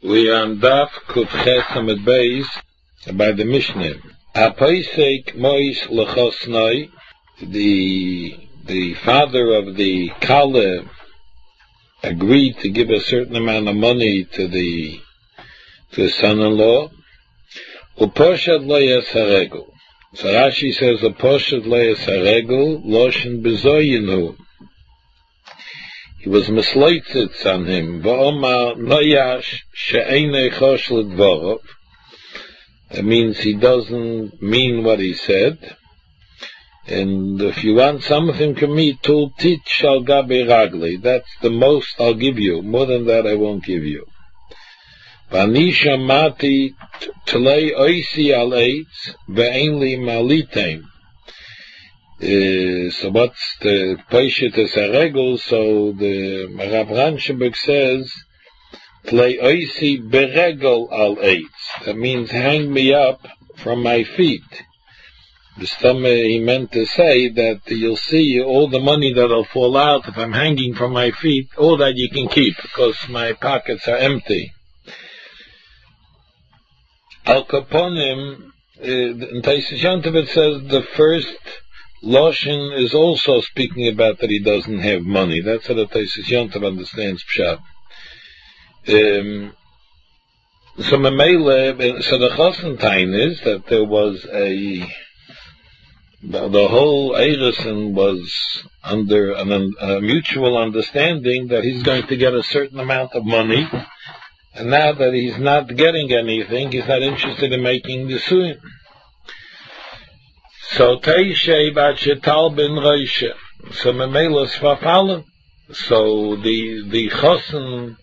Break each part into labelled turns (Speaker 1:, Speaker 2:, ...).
Speaker 1: We are on Daf Kuf Ches Amud Beis by the Mishnah. Apoisek Mois Lechosnoi, the father of the Kala agreed to give a certain amount of money to his son-in-law. Uposhad lo yasharegel. So Rashi says Uposhad lo yasharegel loshen bezoyinu. He was misleitzitz on him. V'omar noyash she'enei chosh l'dvorov. That means he doesn't mean what he said. And if you want something from me, tul tich al gabe ragli. That's the most I'll give you. More than that, I won't give you. V'ani shamati tlei oisi al eitz ve'en li malitem. So what's the Paishet Esarego? So the Rav Ranshenberg says, Tlei oisi beregel al eitz. That means hang me up from my feet. The stomach, he meant to say that you'll see all the money that'll fall out if I'm hanging from my feet, all that you can keep, because my pockets are empty. Al Kaponim, in Taisus Yontav says the first Loshin is also speaking about that he doesn't have money. That's how the Taisus Yontav understands Pshat. So the Chosentine is that there was the whole Eirison was under a mutual understanding that he's going to get a certain amount of money, and now that he's not getting anything, he's not interested in making the suin. So Teishei Bachetal ben Roisha. So Memelos Fafallen. So the Chosen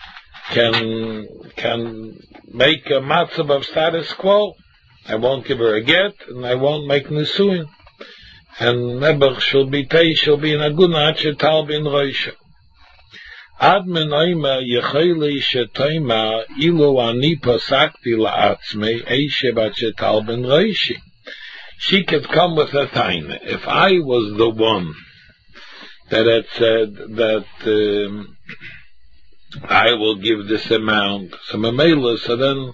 Speaker 1: can make a matzav of status quo. I won't give her a get, and I won't make Nisuin. And Nebuch shall be in Aguna Chetal ben Roisha. Admen Oima Yecheli Shetoima Ilu Ani Pasakti La'atzmei Eishe Bachetal ben Roishi. She could come with a taina. If I was the one that had said that I will give this amount, so Mamela, so then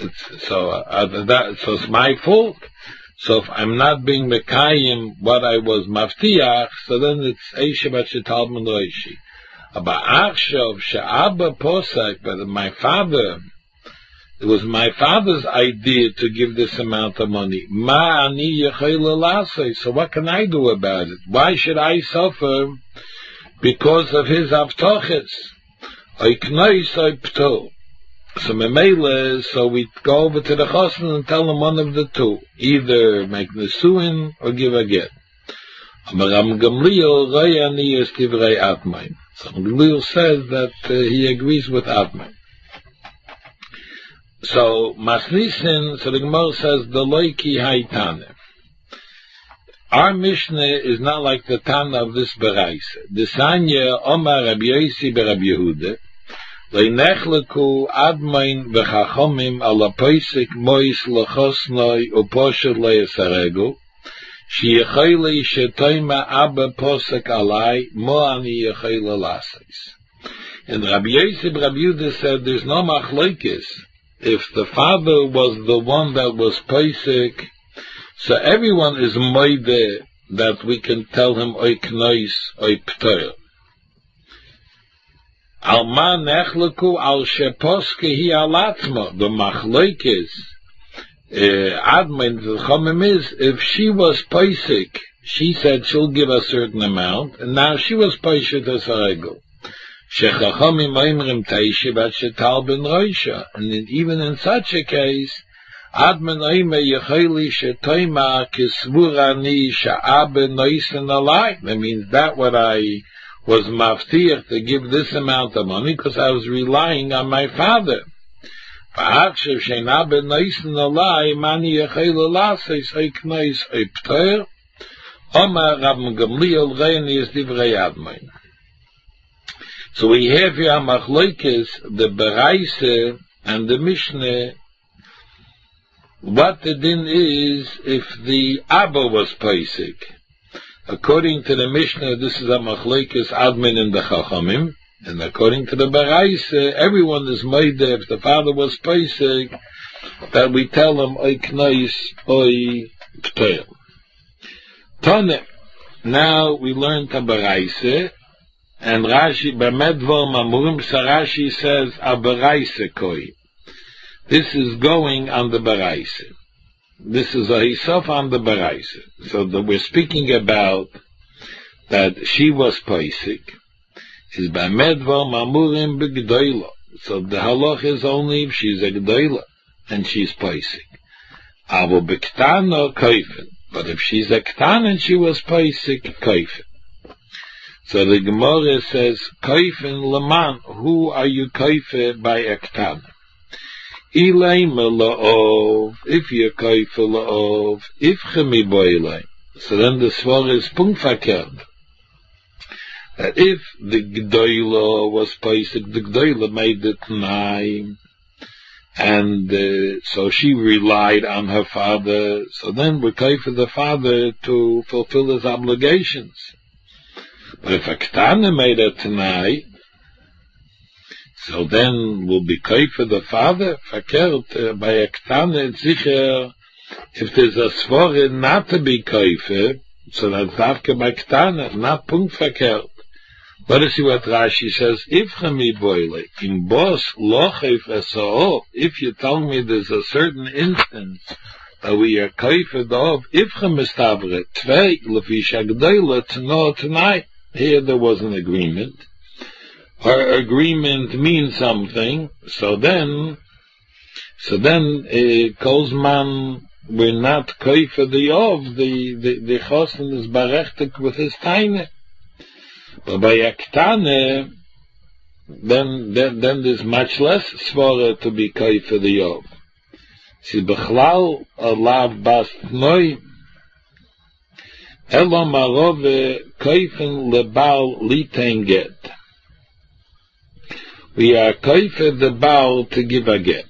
Speaker 1: it's my fault. So if I'm not being mekayim what I was maftiach, so then it's Eishe Bachetal ben Roishi. But Achshav she'abba posak, but my father. It was my father's idea to give this amount of money. Ma ani yechayla lasei. So what can I do about it? Why should I suffer because of his avtoches? Oiknois oipto. So memele, so we go over to the chosen and tell them one of the two. Either make nesuin or give a get. Amaram Gamliel roi ani es divrei Admai. So Gamliel says that he agrees with Admai. So Masnisin, so the Gemara says the loiki haitane. Our Mishnah is not like the Tana of this Berais. The Sanya Omar Rabbi Yosi be Rabbi Yehuda. Leinechleku admain v'chachomim ala poisik mois lechosnoi uposhad le'esaregu. Sheyechayli shetoima abba posek alai mo ani yechayla lasis. And Rabbi Yosi be Rabbi Yehuda said there's no machlokes. If the father was the one that was Pesach, so everyone is moide that we can tell him oy knois, oy p'toyer. Al ma nechleku al sheposke hi alatzma. The machlokes, admin the chomim is, if she was Pesach, she said she'll give a certain amount, and now she was Pesach as a regel. And even in such a case, that means that what I was maftir to give this amount of money because I was relying on my father. So we have here machlokes, the Bereise and the Mishnah. What the din is if the Abba was Pesach. According to the Mishnah, this is a machlokes admin in the Chachamim. And according to the Baraise, everyone is made if the father was Pesach, that we tell him, Oy Kneis, Oy Pteil. Tone, now we learn the Baraise, and Rashi, B'medvar Mamurim, Rashi says, a Baraise Koi. This is going on the Baraise. This is a Hisof on the Baraise. So that we're speaking about that she was Pesach, is by Medvar Mamurim B'Gdoila. So the halach is only if she's a Gdoila, and she's Pesach. Avo B'Ktana Koifen. But if she's a Ktan and she was Pesach, Koifen. So the Gemara says, Koifen Laman, who are you Koifen by a Ktan? Ilayma La'ov, if you're Koifen La'ov, if Chemi Boilay. So then the Svar is Punktverkehrt. That if the Gdoila was Pesach, the Gdoila made it nine, and so she relied on her father, so then we pay for the father to fulfill his obligations. But if a Ketana made it tonight, so then we'll be pay for the father, verkehrt, by a Ketana, it's sicher, if there's a Svore not to be kaifer, so that's dafke by Ketana, not Punktverkehrt. Let us see what Rashi says. If chemi boile, in bos lochef esa'ov, if you tell me there's a certain instance that we are kaifer of, if chemistavre, tvei, lefi shagdoila, to know tonight, here there was an agreement. Her agreement means something, so then, Kozman, we're not kaifer the of, the chosen is barechtek with his taine. But by a Ketane, then there's much less svara to be kai for the Yov. Si bechlal alav bas noi, elo marove kaifen lebal liten get. We are kaifer the bal to give a get.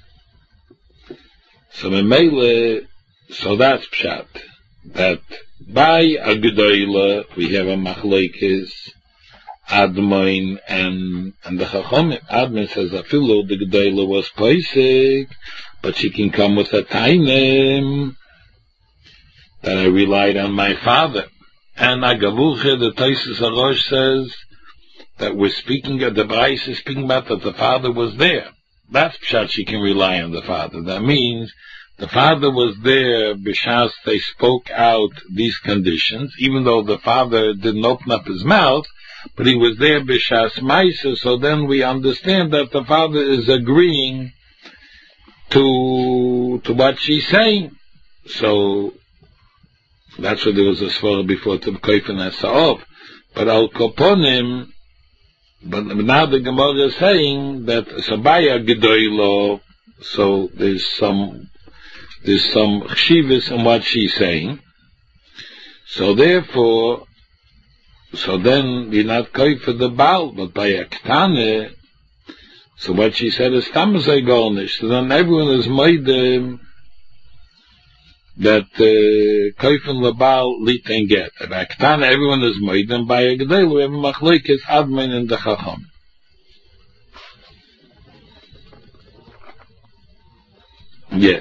Speaker 1: So so that's pshat. That by a Gedola, we have a Machlekes, Admoin, and the Chachomim. Admoin says, Afilu, the Gedola was Pesach, but she can come with a Tainem, that I relied on my father. And Agavuche, the Taisus Arosh says, that we're speaking, the Brais is speaking about that the father was there. That's pshat, she can rely on the father. That means, the father was there, b'shas they spoke out these conditions, even though the father didn't open up his mouth, but he was there b'shas ma'isa, so then we understand that the father is agreeing to what she's saying. So, that's what there was a svara before, to Koifen Esa'ov. But al Koponim, but now the Gemara is saying that Sabaya Gedoilo, so there's some chshivas in what she's saying. So therefore, so then you're not going for the Baal, but by a Ketane, so what she said is Tamazai Gornish. So then everyone is made that Koifen Lebal lit and get. By a Ketane, everyone is made, and by a Gedel, we have a Machlekes Admin and the Chacham. Yeah.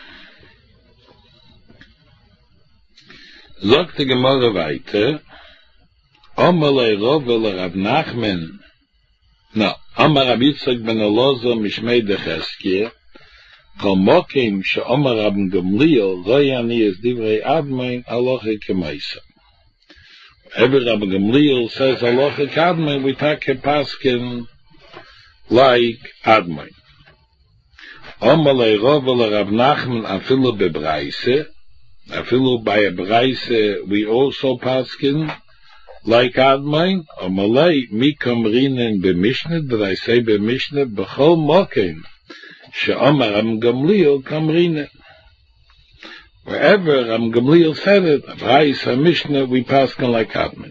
Speaker 1: Sagt die Gemara weiter, Omerlei Rove Rav Nachman, Omer Rab Yitzchak ben Elazar Mishmei de Cheskia, Kol Mokim she'Omer Rab Gamliel, Royani es Divrei Admein, Aloche Kemaisa. Whenever Rab Gamliel says Aloche Admein, we take a paskin like Admein. Omerlei Rove Rav Nachman afilu bebraise, afilu by a braise, we also paskin like Admain, or Malay, mi kamrinen b'mishnet, but I say b'mishnet, b'chol mokim, she'omar Am Gamliel kamrinen. Wherever Am Gamliel said it, braise ha-mishnet, we paskin like Admain.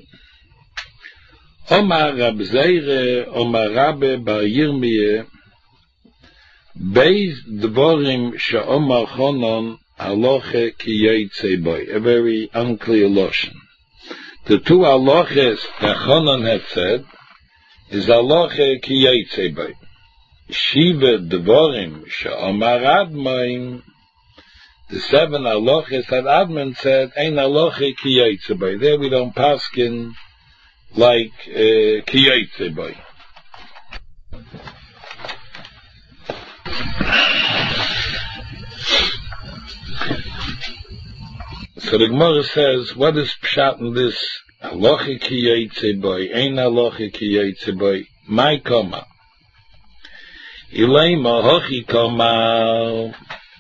Speaker 1: Omar Rab Zeire, Omar Rabbe bar Yirmiyeh, Beis dvorim she'omar chonon, Aloche ki yotzei boy, a very unclear lotion. The two aloches that Chonon had said is halacha ki yotze bo. Shiva dvorim she'amar Admon, the 7 halachas that Admon said, ein halacha ki yotze bo. There we don't paskin like ki yotze bo. So the Gemara says, what is pshat in this? Halacha ki yotze bo, ein halacha ki yotze bo, my koma. Ilema hochi koma.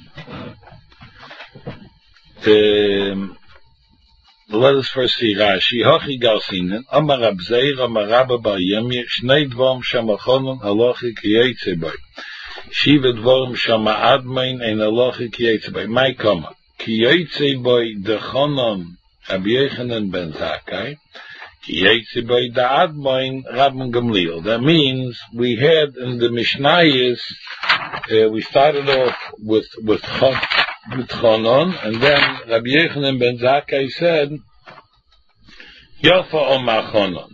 Speaker 1: Let us first see Rashi. Hochi galsinen, Amar Rab Zeir, Amar Rabba bar Yirmiyah, Shnei dvorim shamachonon halacha ki yotze bo. Shiva dvorim shama Admon, ein halacha ki yotze bo, my koma. Ki yotze bo dechonon Rabbi Yochanan ben Zakkai, ki yotze bo de Admon Rabban Gamliel. That means we had in the Mishnayos, we started off with Chonon, and then Rabbi Yochanan ben Zakkai said, Yofa Omar Chonon.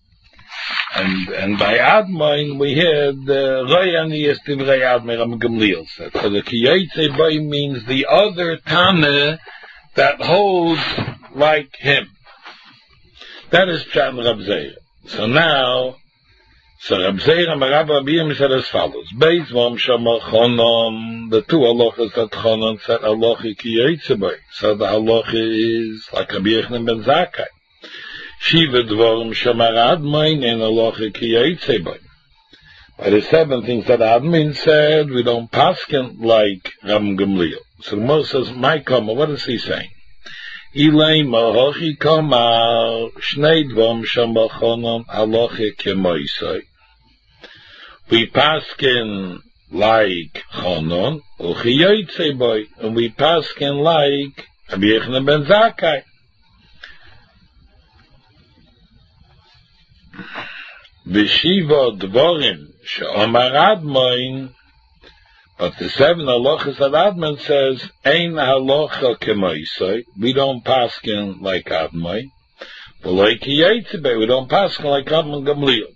Speaker 1: And by Admon we had Royani Estivrei Admon Rabban Gamliel said. So the ki yotze bo means the other Tana that holds like him. That is Pshat Rab Zeir. So now, Rab Zeir and Rabbi Abiyim said as follows: Beis Vom Shama Chonon, the 2 halachas that Chonon said halacha ki yotze bo. So the halacha is like Rabbi Yochanan ben Zakkai. Shiva dvorim Shamar Admon and halacha ki yotze bo. By the 7 things that Admon said, we don't paskin like Rabban Gamliel. So the Gemara says, my koma, what is he saying? Ilema hochi koma, Shnei dvorim shamachonon halacha ki moisei. We paskin like Chonon, uchi yotze bo, and we paskin like Rabbi Yochanan ben Zakkai. V'shiva dvorim she'amar Admon, but the 7 halachas that Admon says, ein halacha kemoisei, we don't paskin like Admon, but like ki yotze bo, we don't paskin like Rabban Gamliel.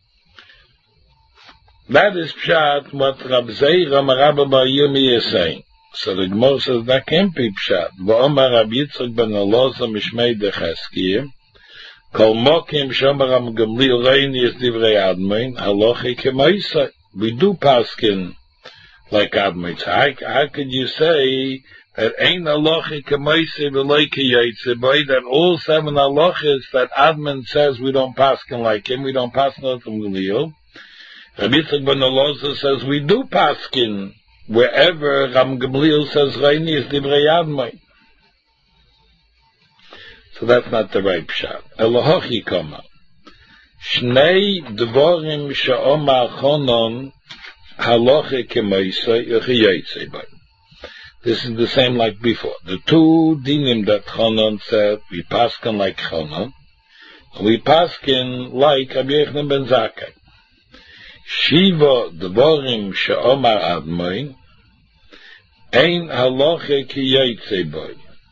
Speaker 1: That is pshat what Rab Zeir Amar Rabba bar Yirmiyah is saying. So the Gemara says that can't be pshat. V'omar Rab Yitzchak ben Elazar mishmei decheskiyah, Kol mokim shomar Rabban Gamliel reini es divrei Admon, halacha kemoisei. We do paskin like Admon. So how could you say that ein halacha kemoisei v'lo ki yotze bo, that all 7 halachas that Admon says we don't paskin like him, we don't paskin like Rabban Gamliel? Rabbi Yitzchak ben Elazar says we do paskin wherever Rabban Gamliel says reini es divrei Admon. So that's not the right pshat. Elohochi koma. Shnei dvorim she'omar Chonon halacha kemoisei uchi yotze bo. This is the same like before. The 2 dinim that Chonon said, we paskin like Chonon, and we paskin like Rabbi Yochanan ben Zakkai. Shiva dvorim she'omar Admon, ein halacha ki yotze bo.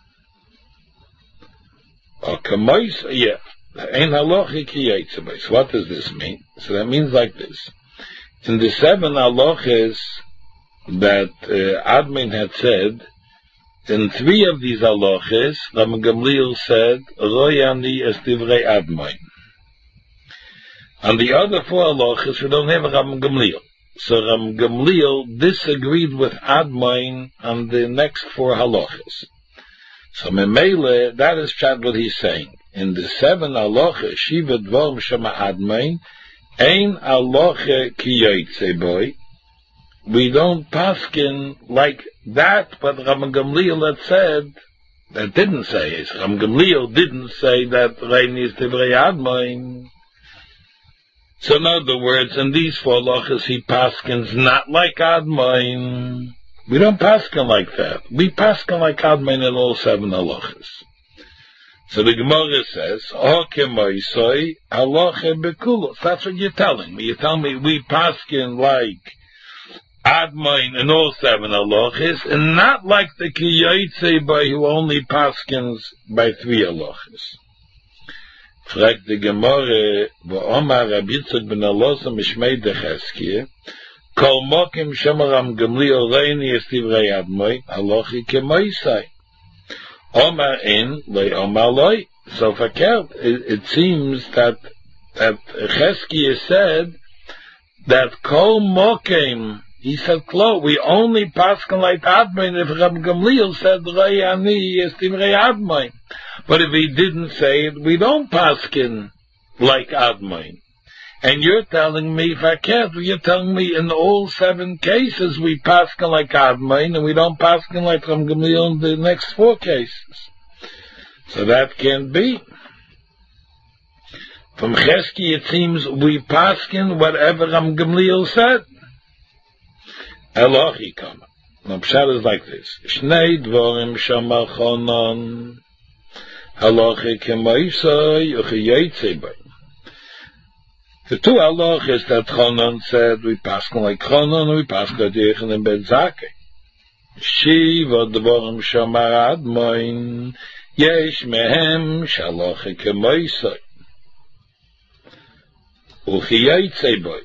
Speaker 1: Or kemoisei, ein halacha ki yotze bo. So what does this mean? So that means like this. In the 7 halachas that Admon had said, in 3 of these halachas, Rabban Gamliel said, Royani es divrei Admon. On the other 4 halachas, we don't have Rabban Gamliel. So Rabban Gamliel disagreed with Admon on the next 4 halachas. So Memele, that is pshat what he's saying. In the 7 halachas, Shiva dvorim shema Admon, ein halacha ki yotze bo. We don't paskin like that, but Rabban Gamliel had said, that didn't say it. Rabban Gamliel didn't say that reini is divrei Admon. So in other words, in these 4 halachas, he paskins not like Admon. We don't paskin like that. We paskin like Admon in all 7 halachas. So the Gemara says, "O kemoisei halacha bekulos." That's what you're telling me. You tell me we paskin like Admon in all 7 halachas, and not like the ki yotze bo who only paskins by 3 halachas. Fragt die Gemorre, wo Omar Rabbi Yitzchak ben Alosa mishmei de Cheskie, kol mokim shemer am Gamliel reini es divrei admoi, halochi kemoisai. Omar in, loi Omar loi. So verkehrt, it seems that Cheskie said that kol mokim, he said, Klo, we only paskin like admoi, if Rabbi Gamliel said, rei ani es divrei admoi. But if he didn't say it, we don't paskin like admoi. And you're telling me, verkehrt, you're telling me in all 7 cases we paskin like admoi, and we don't paskin like Rabbi Gamliel in the next 4 cases. So that can't be. From Cheskie it seems we paskin whatever Rabbi Gamliel said. Elochi kama. Now Pshat is like this. Shnei dvorim shamar chonon. Halachi kemoisai uchiyaitze bay. The 2 halachas that Chonon said, we paskin like Chonon, and we paskin like Yechen and Ben Zakkai. Shiva dvorim shamar admoin. Yesh mehem shalachi kemoisai. Uchiyaitze bay.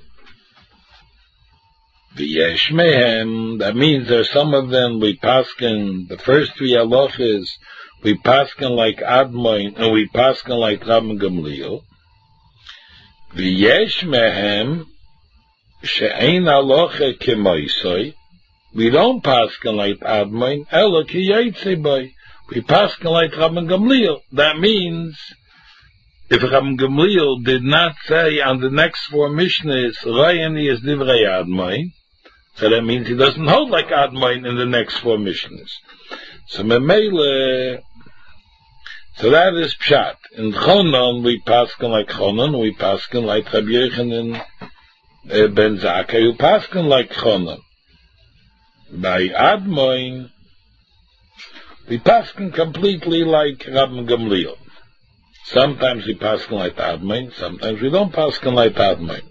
Speaker 1: V'yesh mehem, that means there's some of them we paskin, the first 3 halachas, we paskin like Admoin, and we paskin like Rabbi Gamliel. V'yesh mehem, she'ein halacha kemoisai, we don't paskin like Admoin, ela ki yaitze bay. We paskin like Rabbi Gamliel. That means, if Rabbi Gamliel did not say on the next 4 Mishnahs, Rayani is divrei Admoin, so that means he doesn't hold like Admoin in the next 4 Mishnahs. So Memele, so that is Pshat. In Chonon, we paskin like Chonon, we paskin like Rabbi Yechanan Ben Zakkai, who paskin like Chonon. By Admoin, we paskin completely like Rabbi Gamliel. Sometimes we paskin like Admoin, sometimes we don't paskin like Admoin.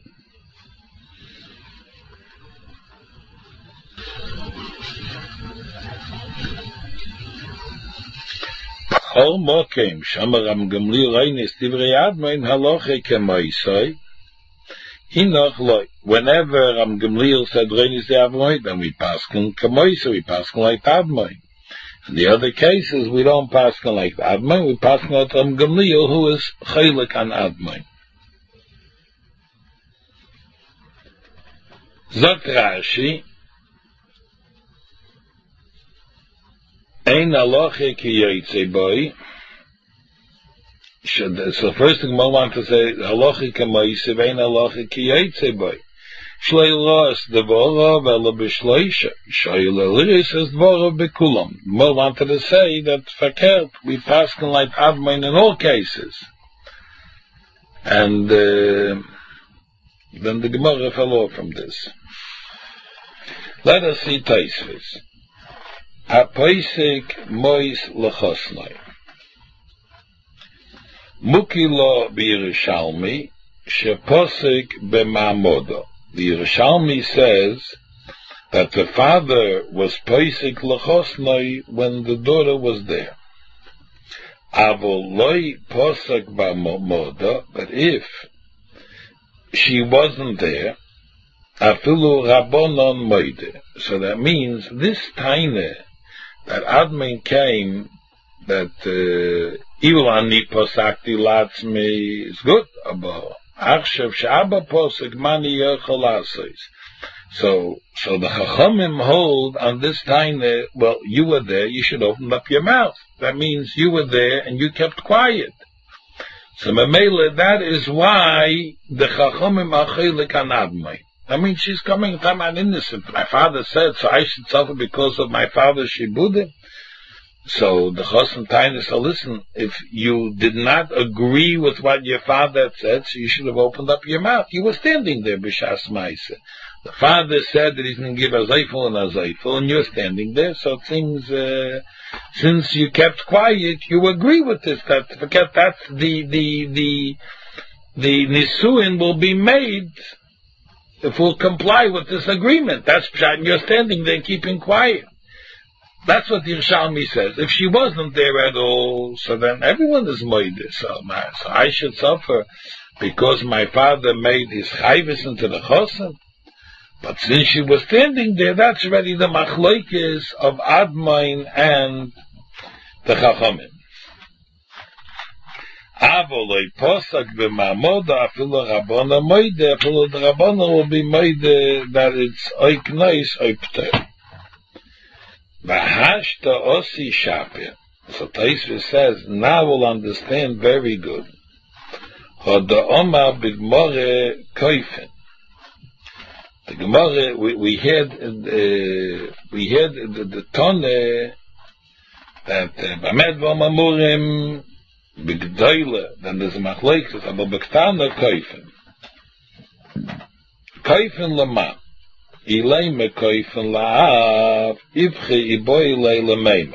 Speaker 1: Kol mokim shamar Rabbi Gamliel reinis divrei admoin halacha kemoisai. Inoch loy. Whenever Rabbi Gamliel said reinis de admoin, then we paskin kemoisai, we paskin like admoin. In the other cases, we don't paskin like admoin, we paskin like Rabbi Gamliel, who is chaylik on admoin. Zot Rashi, Ein halacha ki yaitze boy. So first thing I want to say, halacha kemoisai, ein halacha ki yaitze boy. Shlei ras devora vela b'shleisha. Shayil eliris is devora b'kulam. I wanted to say that verkehrt, we paskin like admoin in all cases. And then the Gemara fell off from this. Let us see Taisvis. Apoisik mois lechosnai. Mukilo b'Yerushalmi sheposik b'ma'amodo. The Yerushalmi says that the father was poisik lechosnai when the daughter was there. Avol loi posik b'ma'amodo, but if she wasn't there, afilu rabbonon moide. So that means this taina that Admin came, that Ilani posakti latzmi is good, aber achshav she'aba posek mani yochel asos. So the Chachamim hold on this taina, well, you were there, you should open up your mouth. That means you were there and you kept quiet. So Mamela, that is why the Chachamim are chaylik on Admai. I mean, she's coming from an innocent. My father said, so I should suffer because of my father's shibudim. So the Chosn Tainus, so listen, if you did not agree with what your father said, so you should have opened up your mouth. You were standing there, B'shas Maisa. The father said that he's going to give a zayful and a zayful, and you're standing there, so it seems, since you kept quiet, you agree with this, that's the Nisuin will be made if we'll comply with this agreement. That's Pshat, and you're standing there keeping quiet. That's what the Yerushalmi says. If she wasn't there at all, so then everyone is moide. So I should suffer because my father made his chayvus into the chosen. But since she was standing there, that's already the machloikis of Admoin and the Chachamim. Avoloi posak b'mamoda afilu Rabbana moide, afilu the Rabbana will be moide that it's oik nois oik p'ter. V'hashta osi shapir. So Taisvis says, now we'll understand very good. Hoda omar b'gmore koifen. The Gemara, we had the Tone that Bamed v'Mamurim b'Gdoyle, then there's a Machlekes, aber b'Ktana Koifen lama, Ilay me Koifen la'av, Ivchi iboy lay l'meima.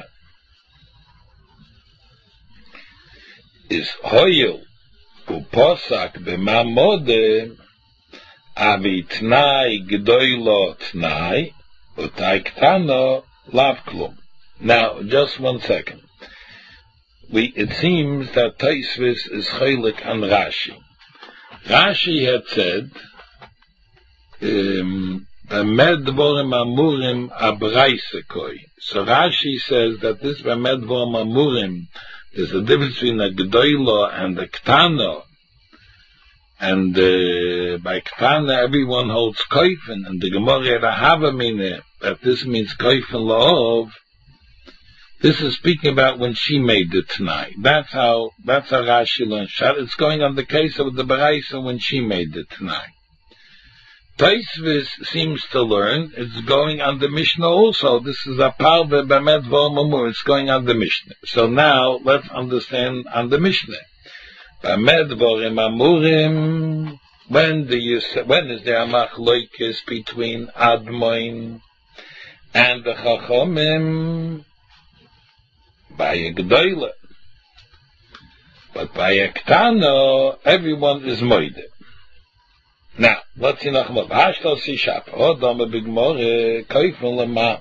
Speaker 1: Is Hoyel u'posak b'Mamode Avi Tnai Gdoilo Tnai Utai Ktano Lav Klum. Now, just 1 second. It seems that Taisvis is Chaylik and Rashi. Rashi had said, Bamed Dvorim Amurim Abraisekoi. So Rashi says that this Bamed Dvorim Amurim, there's a difference between a Gdoilo and a Ktano. And by Ktana, everyone holds Koifen, and the Gemara Rahavamine, that this means Koifen La'ov. This is speaking about when she made the Tanai. That's how Rashi learns. It's going on the case of the Baraisa when she made the Tanai. Taisvis seems to learn, it's going on the Mishnah also. This is a Parve Bamed V'Omamur, it's going on the Mishnah. So now, let's understand on the Mishnah. Bamed Vorim Amurim. When is there a machloikis between Admoin and the Chachamim? By a Gdoyle. But by a Ktano, everyone is moide. Now, let's see noch mal. Hashtal si shap. Hodam a big more koifen lema.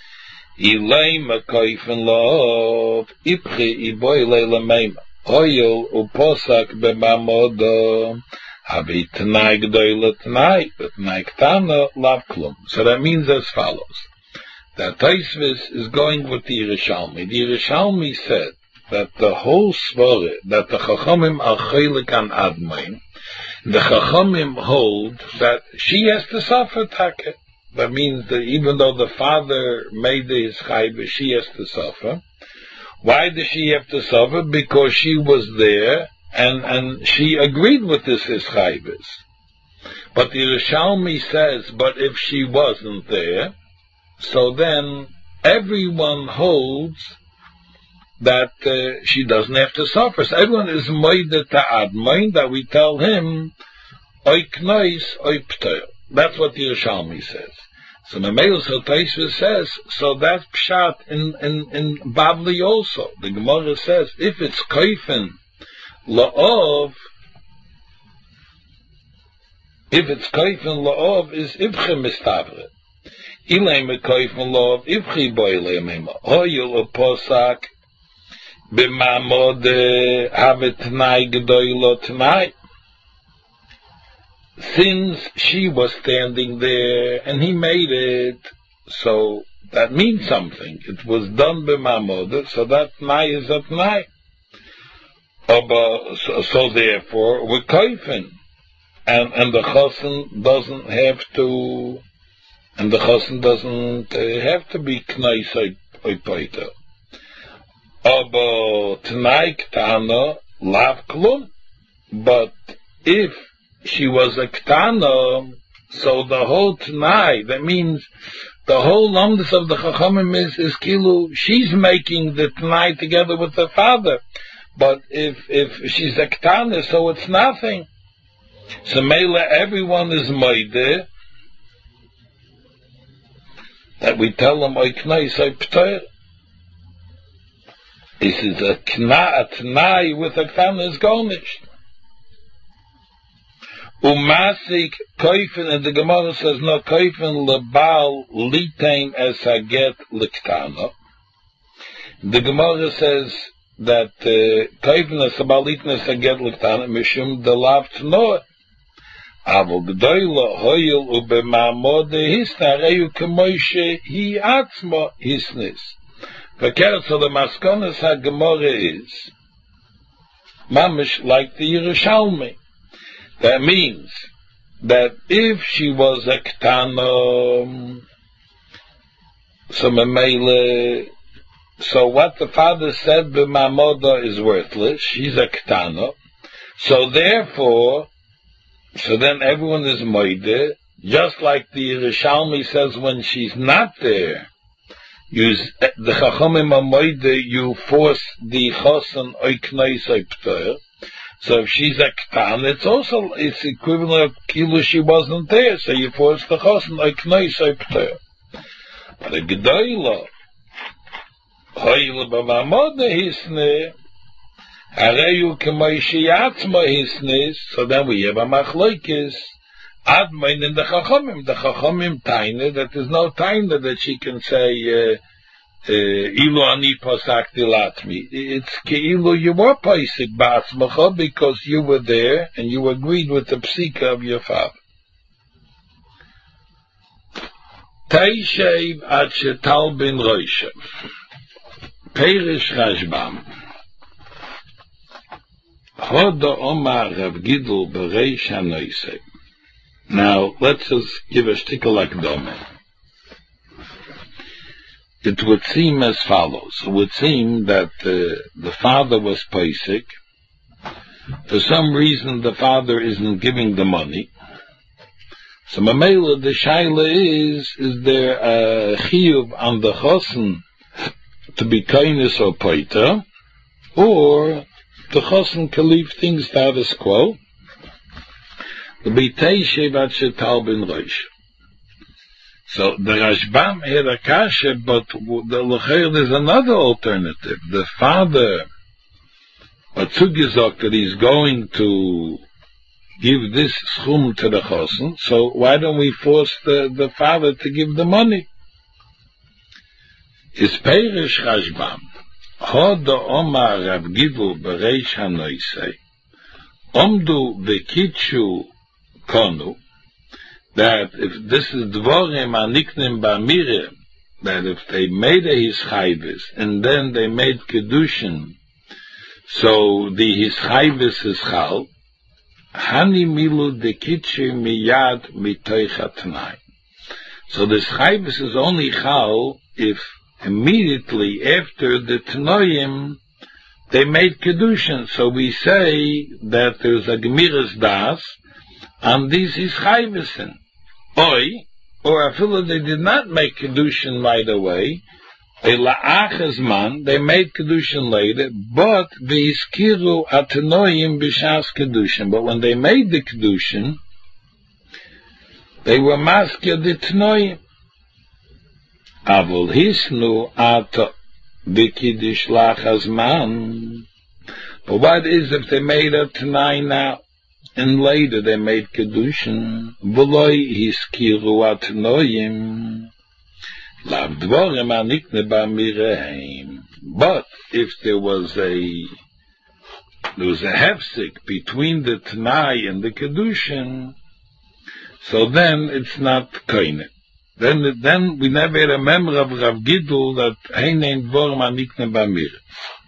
Speaker 1: Ilay ma koifen lov. Ipchi iboy leila meima. Oyel uposak b'mamodo havi t'nai gdoyle t'nai, but t'nai ktana lav klum. So that means as follows. That Taisvis is going with the Yerushalmi. The Yerushalmi said that the whole svara, that the Chachamim are chaylik an admain, the Chachamim hold that she has to suffer take. That means that even though the father made his chayvus, she has to suffer. Why does she have to suffer? Because she was there and she agreed with this chayvus. But the Yerushalmi says, but if she wasn't there, so then everyone holds that she doesn't have to suffer. So everyone is moide ta'admain, that we tell him, oik nois, oik p'toil. That's what the Yerushalmi says. So Memel Taisvis says, so that's pshat in Bavli also. The Gemara says, if it's koifen la'ov, is ibche mistavre. Ilay me koifen la'ov, ibche boile mema. Hoyel uposak b'mamod havet t'nai gdoilo t'nai. Since she was standing there and he made it, so that means something. It was done by Mamod, so that Tnai is a Tnai. So therefore, we're koifen. And the Chosen doesn't have to, be Kneis oipoito. Tnai ktano lav klum. But if she was a Ktana, so the whole T'nai, that means the whole lumdus of the Chachamim is Kilu, she's making the T'nai together with the father. But if she's a Ktana, so it's nothing. So Mela, everyone is Moide, that we tell them, Oy Knai, so P'toir. This is a T'nai with a Ktana is Gornish. Umasik koifen, and the Gemara says no koifen lebal litain as haget liktana. The Gemara says that Kaivna Sabalitna Saget Liktana Mishum the Lav Noah. Avol Gdoila Hoyel Ubemamod Hisna Reyu Kemoishe Hi Atzma Hisnis. Verkehrt so the Maskonas HaGemara is Mamish like the Yerushalmi. That means that if she was a Ketana, so Memele, so what the father said B'mamoda is worthless. She's a Ketana. So therefore, so then everyone is moide, just like the Yerushalmi says when she's not there, the Chachamim are moide, you force the Chosan oikneis oiptoyer. So if she's a Ketan, it's equivalent of Kilu she wasn't there, so you force the Chosan oikneis oiptoyer. But a Gedoyla, Hoyle b'mamoda hisne, Hareyu k'moishi yatzma hisnis, so then we have a machlokes, Admain in the Chachamim taina, that there's no taina that she can say, Ilu ani posakti latmi. It's keilu you were posik ba'atzmacha because you were there and you agreed with the psika of your father. Teishev ad shetal bin roisha. Perish Rashbam. Hoda Omar Rav Gidl Bereish HaNoisei. Now, let's just give a shtickle akdome. It would seem as follows. It would seem that the father was Pesach. For some reason, the father isn't giving the money. So, Mamela, the shaila is there a chiyuv on the chosen to be kindness or poita, or the chosen can leave things status quo? The B'tei Shevat Shetal bin Rosh. So the Rashbam had a kasha, but there's another alternative. The father, Atzugizok, that he's going to give this schum to the chosen, so why don't we force the father to give the money? Is Perish Rashbam, Hoda Omar Rav Gidl Bereish HaNoisei, Omdu V'kitshu Konu, that if this is Dvorim Aniknim Ba'mirim, that if they made a Hischayvis, and then they made Kedushin, so the Hischayvis is Chal, Hani Milu Dekitshi Miyad Mitoich HaTnai. So the Hischayvis is only Chal if immediately after the Tnoim they made Kedushin. So we say that there's a Gemiras Das, and this is Chayvisen. Or after they did not make Kedushin right away, they made Kedushin later, but v'hiskiru atenoim b'shas Kedushin. But when they made the Kedushin, they were masked the tenoim. Avol hisnu at b'kiddush lachazman. But what is if they made a tenai now? And later they made Kedushin. V'loi hiskiru atenoim. Lav dvorim anikne ba'mireim. But if there was a hefsek between the Tanai and the Kedushin, so then it's not koine. Then we never remember of Rav Gidl that heinen dvorim anikne ba'mireim.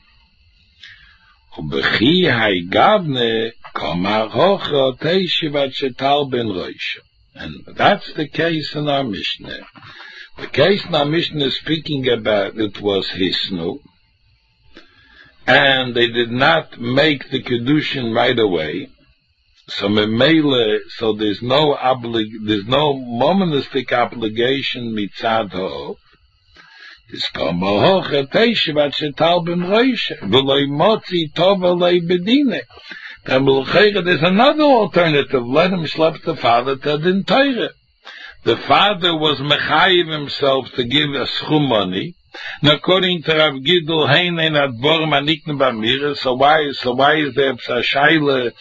Speaker 1: Ubechi haigavne kamar hocha teishivat shetal ben roisha. And that's the case in our Mishnah. The case in our Mishnah is speaking about it was Hisnu, and they did not make the Kedushin right away. So Memele, so there's no monistic obligation mitzad ho. It's kamar hocha teishivat shetal ben roisha. V'loi motzi tova lei bedine. Then there's another alternative. Let him slap the father to the Torah. The father was mechayiv himself to give a schum money. And according to Rav Gidl, heinen advorim anikne b'mira. So why is there a shaila?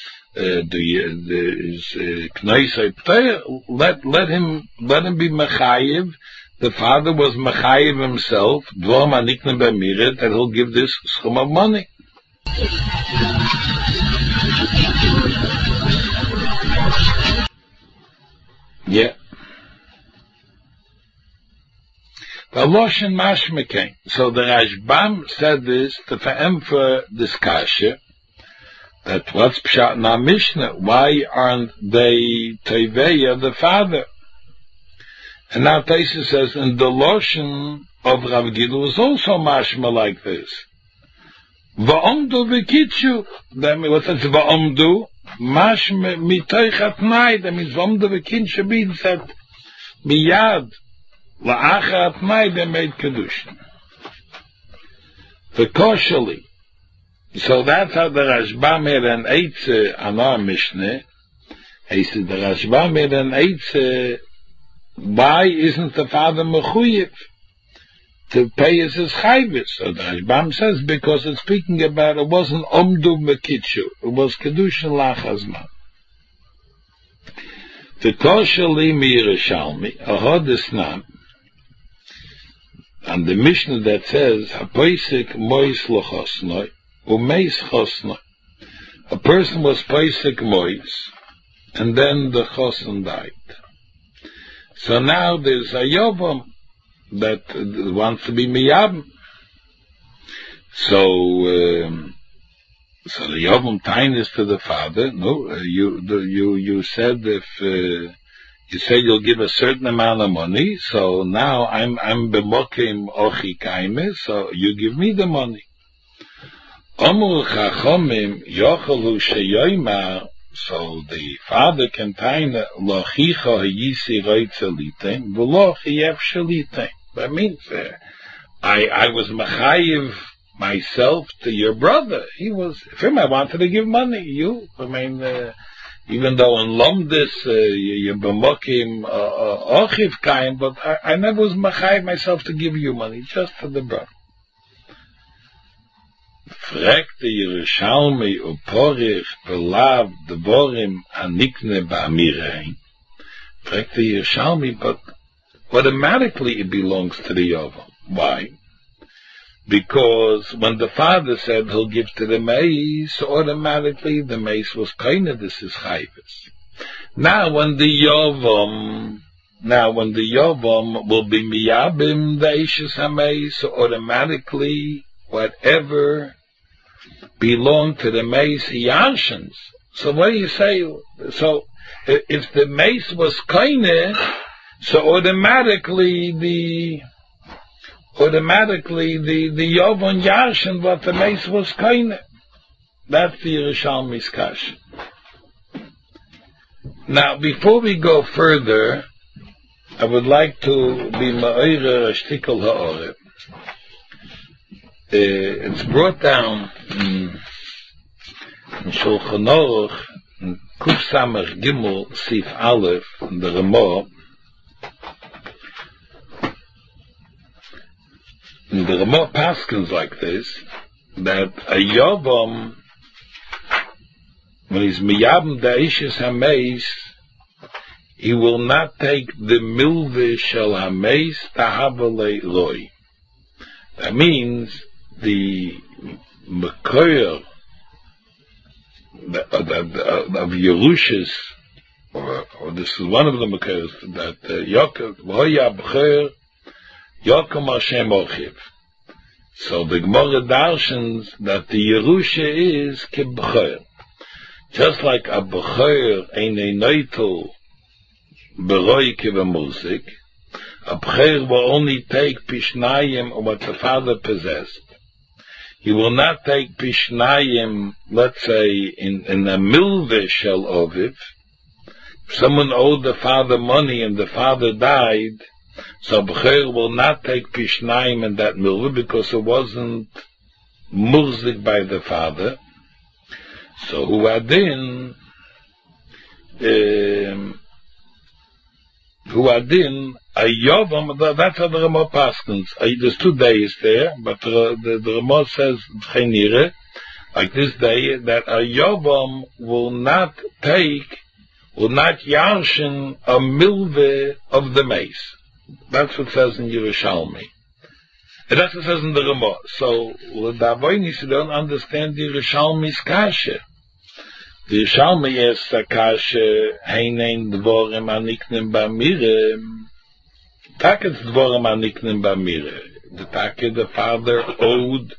Speaker 1: Let him be mechayiv the father was mechayev himself, dvar manikne b'mira, that he'll give this schum of money. Yeah. The Loshen Mashmeken. So the Rashbam said this to emphasize this kasha, that what's pshat in our Mishnah? Why aren't they Teveya, the father? And now Taisa says, and the Loshen of Rav Gidl is also mashma like this. Va'omdu v'kitshu. That means, what does va'omdu? Mashma mitoich atnai. That means va'omdu v'kitshu means that miyad la'acha atnai they made kedushin. V'koshali. So that's how the Rashbam made an eitze on our Mishnah. He said the Rashbam made an eitze. Why isn't the father mechuyev to pay his chayvus? So the Rashbam says because it's speaking about it wasn't omdu mekitshu, it was kedushin lachazman. The koshali mirashalmi ahodisnam, and the Mishnah that says hapoisik mois lochosnoi umeis chosnoi. A person was poisik mois, and then the choson died. So now there's a Yovam that wants to be Miyab. So the Yovam tines to the father. No, you said if you said you'll give a certain amount of money. So now I'm b'mokim ochi kaime. So you give me the money. Amur chachomim yochelu sheyoymar. So the father can time lochicha yisi reitzelitem v'lochiev shelitem. That means I was mechayiv myself to your brother. He was him. I wanted to give money. Even though in Lomdis you're b'mokim ochiv kain, but I never was mechayiv myself to give you money, just for the brother. Fragt the Yerushalmi uporich belav devorim anikne ba'amirein. Fragt the Yerushalmi, but automatically it belongs to the Yovam. Why? Because when the father said he'll give to the mace, automatically the mace was kind of this is chayvus. Now when the Yovam will be miyabim the ishes hamace, so automatically whatever belong to the mace yarshins. So what do you say? So if the mace was kaine, so automatically the Yovon yarshin, but the mace was kaine. That's the Yerushalmi's kash. Now before we go further, I would like to be ma'ira shtikol ha'oreb. It's brought down in Shulchan Aruch, in Kuf Samach Gimel Sif Aleph, in the Ramah. And the Ramah paskins like this, that a Yovam, when he's miyabim da'ishes hameis, he will not take the milveh shel hameis tahavalei loi. That means the Mekoyer of Yerushas, or this is one of the Mekoyers, that Yaakov, V'hoya B'cher, Yaakov Hashem Ochiv. So the Gemara darshans that the Yerusha is K'B'cher. Just like a B'cher ain't a Neitel B'roi K'V'Muzik, a B'cher will only take Pishnayim or what the father possessed. He will not take Pishnayim, let's say, in a milveh shel oviv. If someone owed the father money and the father died, so B'cher will not take Pishnayim in that milveh because it wasn't murzik by the father. So Huadin, a Yovam, that's how the Ramah paskins. There's 2 days there, but the Ramah says, like this day, that a Yovam will not yarshin a milveh of the mace. That's what it says in Yerushalmi. And that's what it says in the Ramah. So, with Davoinis, you don't understand the Yerushalmi's kasha. The Yerushalmi asks a kasha, Heinen dvorim aniknim b'amirim. Taket's dvorim aniknim b'amirim. The Taket, the father owed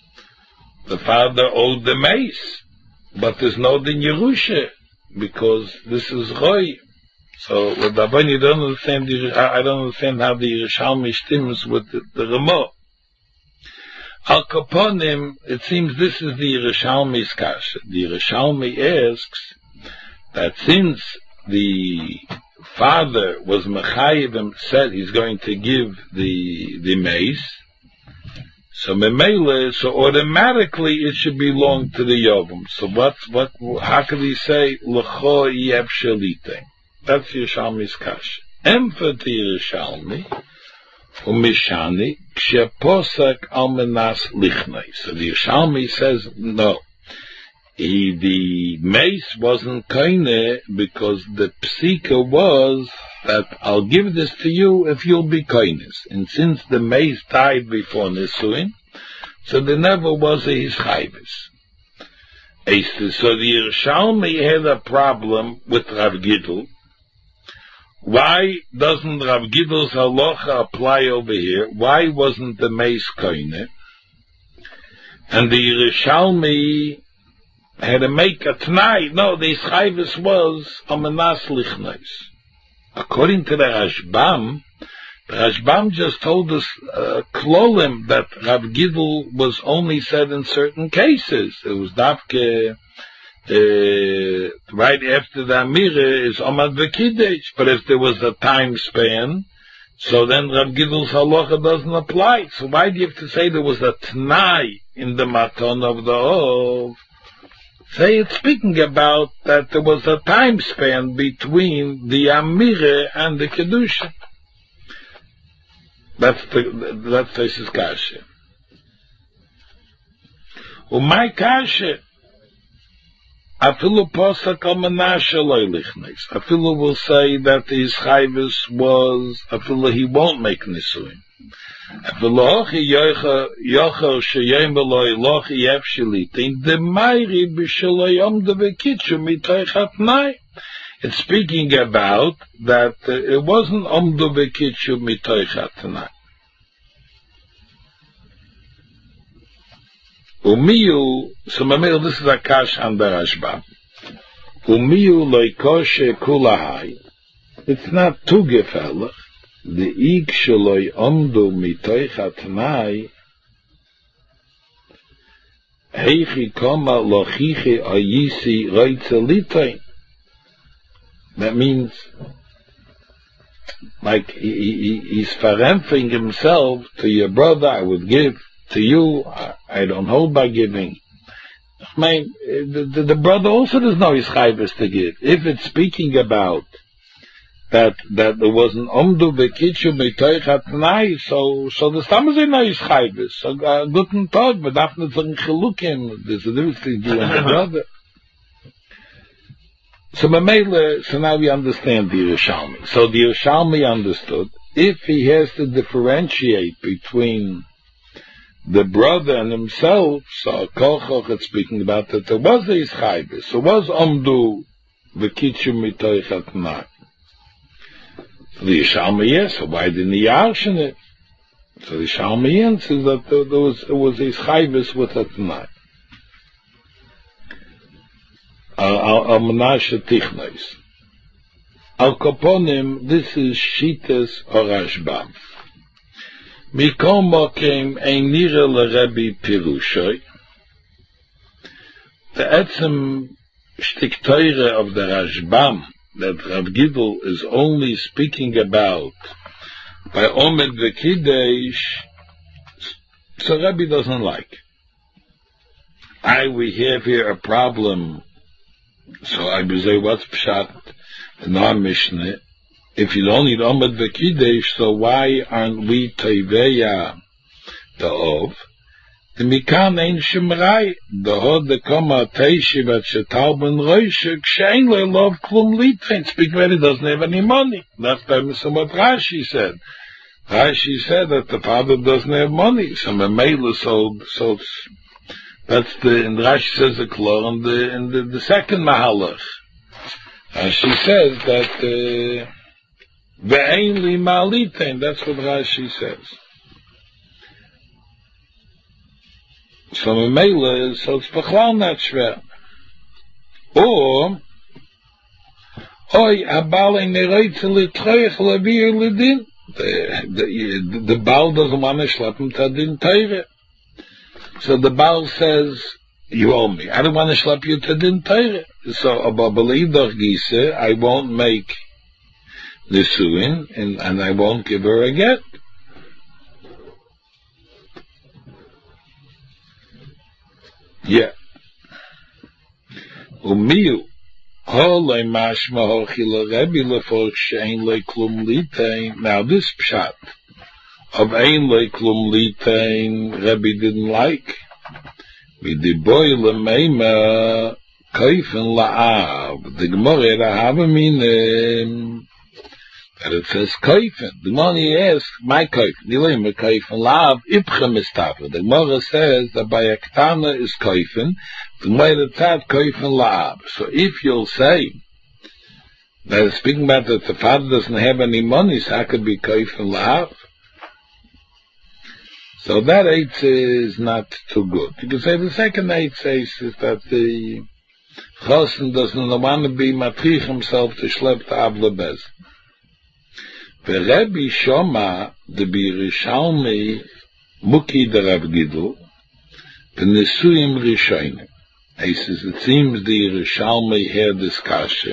Speaker 1: the mace. But there's no din Yerusha, because this is Roy. So, with Davoin, you don't understand, I don't understand how the Yerushalmi stems with the Ramah. Al Kaponim, it seems this is the Yerushalmi's kasha. The Yerushalmi asks that since the father was Mechayiv and said he's going to give the mace, so Memele, so automatically it should belong to the Yovim. So how could he say, L'cho yeb shalite? That's Yerushalmi's kasha. Emfa to Yerushalmi, Umishani, Ksheposak almenas lichnei. So the Yerushalmi says, no. The mace wasn't kaine because the psika was that I'll give this to you if you'll be kindness. And since the mace died before Nisuin, so there never was a hischayvis. So the Yerushalmi had a problem with Rav Gidl. Why doesn't Rav Gidl's halacha apply over here? Why wasn't the mace kaine? And the Yerushalmi had to make a t'nai. No, the hischayvis was amanas lichneis. According to the Rashbam just told us klolim that Rav Gidl was only said in certain cases. It was dafke right after the Amira is Amad V'Kiddush. But if there was a time span, so then Rav Gidl's halacha doesn't apply. So why do you have to say there was a t'nai in the maton of the Ov? Say it's speaking about that there was a time span between the Amira and the Kedusha. That's his kasha. My kasha, Afilu posak al menashe loy lichnes. Afilu will say that his chayvis was, Afilu he won't make nisuin. Afilu hochi yocher sheyem beloy lochi yefshilitin, the mayri b'sheloyom de v'kitchu mitoich hatnai. It's speaking about that it wasn't omdu v'kitchu mitoich hatnai. Umiyu, so Mamil, this is a kash on the Rashbam. Umiyu loikoshe kulahai. It's not too gefällig. The ik sheloi omdu mitoich hatnai. Heichi koma lochiche ayisi roitzelitein. That means, like, he's verempfing himself to your brother, I would give. To you, I don't hold by giving. The brother also doesn't know his chayvus to give. If it's speaking about that there was an omdu v'kitchu mitoich hatnai, so the stam is in his chayvus. So guten tag, but darf nicht sagen chilukim. There's a difference between you and the brother. So now we understand the Yerushalmi. So the Yerushalmi understood if he has to differentiate between the brother and himself, so Kochoch is speaking about that there was a Yischaybis, so was Omdu v'kitchu mitoich hatnai. So the Yerushalmi, yes, so why didn't he arshen it? So the Yerushalmi answers that there was a Yischaybis with hatnai. Al menashe tichnois. Al Kaponim, this is Shitas or Rashbam. Mikol came a nira l'Rebbe Pirushay. The etzem shtik teure of the Rashbam that Rav Gidl is only speaking about by Omed v'Kiddush, so Rebbe doesn't like. We have here a problem. So I would say, what's pshat in our Mishnah? If you don't need Omed v'Kiddush, so why aren't we Teveya the Ov? The Mikan ein Shemrai, the Hod the Koma Teishiv at Shetal ben Roishe, Kshein le lov klum litvein. Speak when he doesn't have any money. That's by what Rashi said. Rashi said that the father doesn't have money, so Mamela that's and Rashi says the klor in the second mahalach. Rashi says that ve'ein li malitain, that's what Rashi says. So Mamela, so it's bechlal not shver. Or oy abale nereitze litroich lavir ledin. The Baal doesn't want to schlep him to din Torah. So the Baal says, you owe me. I don't want to schlep you to din Torah. So, I won't make nisuin, and I won't give her a get. Yeah. Umiyu. Now this pshat of ein leiklum litain Rebbe didn't like. V'diboy lemeima kaifen la'av. The Gemara Rahavaminem that it says kaifen. The money asks my kaifen. Nileima kaifen la'av ipchem istafa. The Gemara says that by a ktana is kaifen. The Gemara tat kaifen la'av. So if you'll say that it's speaking about that the father doesn't have any money, so how could be kaifen la'av? So that eitz is not too good. You can say the second eitz is that the chosen doesn't want to be matrich himself to schlep the avle bez. The Rebbe Shoma, the Birishalmi, Muki the Rav Gidl, the Nesuyim Rishonim. He says, it seems the Rishalmi had this kasha.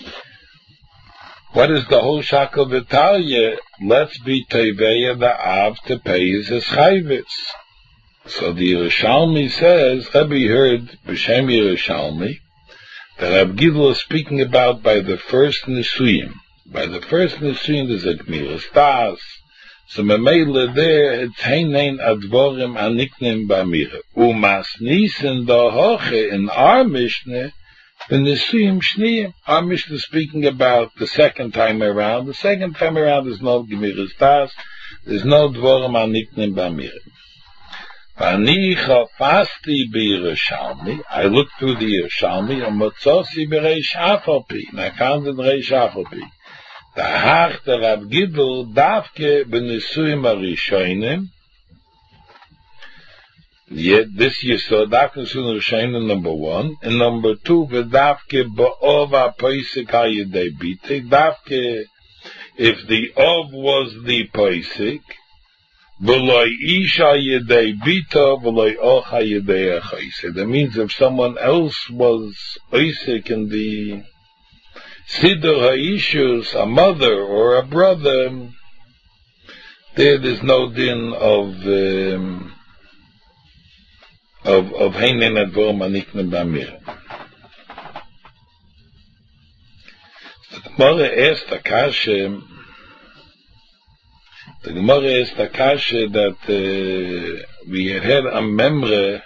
Speaker 1: What is the whole shakel v'talya? Let's be teveya the av to pay his chayvitz. So the Yerushalmi says, Rebbe heard b'shem Yerushalmi, that Rav Gidl is speaking about by the first nisuyim. By the first nisuyim there's a gmiras das. So memela there it's heinen advorim aniknim b'amira. Umas nisen da hoche in our Mishnah. The Nisuyim Shniyim, our Mishnah is speaking about the second time around. The second time around there's no Gemiras Das, there's no Dvorim Aniknim B'Amirim. V'ani chafasti b'Yerushalmi, I looked through the Yerushalmi, and Motzosi b'Reish Afalpi, and I found in Reish Afalpi. The Hach the Rav Gidl Davke b'Nisuyim Arishonim. Yet this year, so Dafke Sunnah Rishonim number 1, and number 2, V'Dafke Ba'ova Paisik HaYedei Bitek. Dafke, if the Ov was the Paisik, V'loi Ish HaYedei Bita, V'loi Och HaYedei Achaise. That means if someone else was Paisik in the Siddur HaIshus, a mother or a brother, there's no din of heinen advorim aniknim b'amir. The Gemara asked Akasha that we had a memre,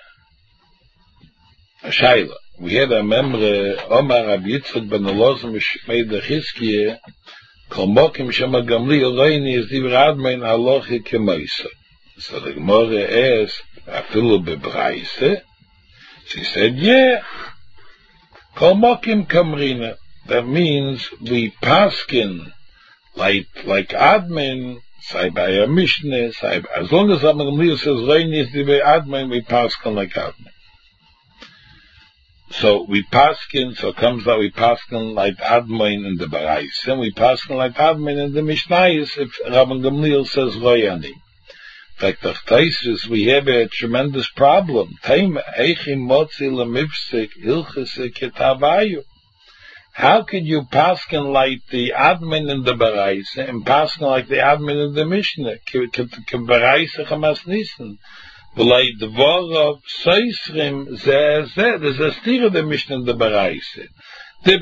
Speaker 1: a shaila. We had a memre, Omar Rab Yitzchak ben Elazar Mishmei Dechizkiye, Kol Mokim Shema Gamliel Reini is Divrei Admon Halachi K'Moisa. So the Gemara asked, Afilu bebraise? She said, yeah. Kol mokim kamrina. That means we paskin like admin, say by a mishnah, as long as Amar says Reini is the admin, we paskin like admin. So we paskin, so it comes that we paskin like admin in the braise, and we paskin like admin in the mishnayis if Rabban Gamliel says Royani. Like the Taisus, we have a tremendous problem. How could you paskin like the admin in the Baraisa and paskin like the admin in the Mishnah? Like the Vor of Seisrim, there's a steer of the Mishnah in the Baraisa. In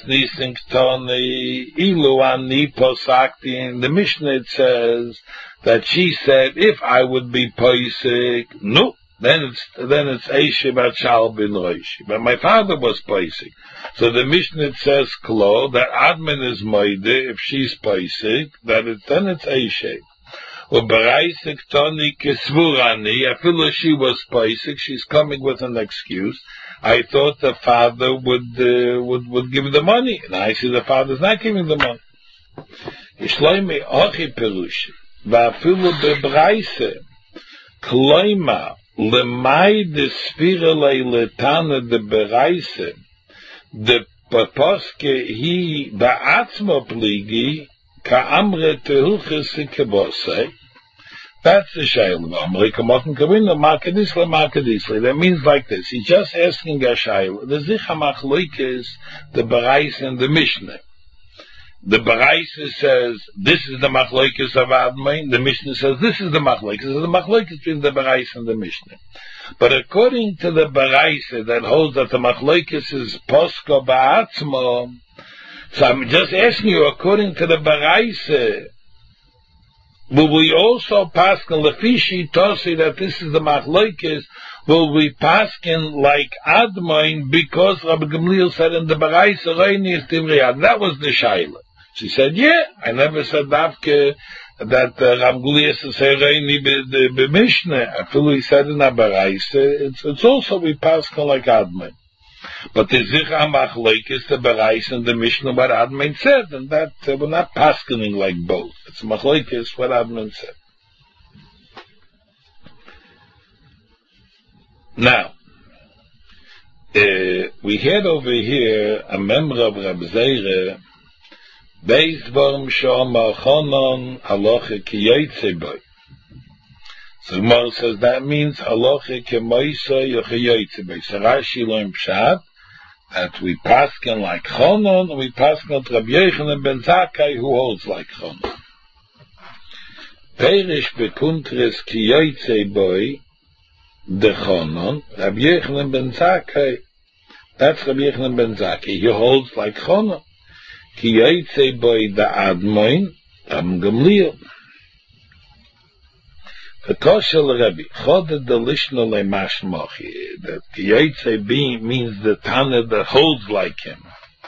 Speaker 1: the Mishnah it says that she said, if I would be Paisik, no, then it's Eishi Batshal bin Roishi. But my father was Paisik. So the Mishnah says, Klo, that Admin is Moide, if she's Paisik, then it's Eishi. Uberaisik Toni Kisvurani, I feel like she was Paisik, she's coming with an excuse. I thought the father would give the money, and I see the father's not giving the money. Ishloimi Ochi Perushi, Vafilu Bebreise, Kloima, Lemai de Spirale Letana de Bereise, de Paposke he Baatzmo Pligi, Ka'amre Tehulchis Kebose. That's the Shaila. That means like this. He's just asking a Shaila. The Zicha Machloikis, the Barais and the Mishnah. The Barais says, this is the Machloikis of Admain. The Mishnah says, this is the Machloikis. The Machloikis between the Barais and the Mishnah. But according to the Barais that holds that the Machloikis is Posko Ba'atzmo, so I'm just asking you, according to the Barais, will we also paskin lefishi tosi that this is the machlokes? Will we paskin like Admain because Rabbi Gamliel said in the Barais Reini is Tivriyad? That was the shaila. She said, yeah, I never said Davke that Rabbi Gamliel says Reini be Mishnah. I feel he said in the Barais. It's also we paskin like Admain. But the Zicha Machlokes, the Barais and the Mishnah, what Admain said, and that we're not paskening like both. It's Machlokes, what Admain said. Now, we had over here a member of Rab Zeire, Beis Dvarim Shomar Chonon Halacha Ki Yotzei Bo. So Gemara says that means Halacha Ki Moisa Yochei Yotzei Bo. So Rashi learned Pshat that we paskin like Chonon, and we paskin like Rabbi Yochanan ben Zakkai, who holds like Chonon. Perish Bekuntres Ki Yotzei Bo de Chonon, Rabbi Yochanan ben Zakkai, that's Rabbi Yochanan ben Zakkai, he holds like Chonon. Ki Yotzei Bo de Admoin, Rabbi Gamliel. Katoshel Rabbi, Choded de Lishna le Mashmochi, that Ki Yotzei Bo means the Tana that holds like him.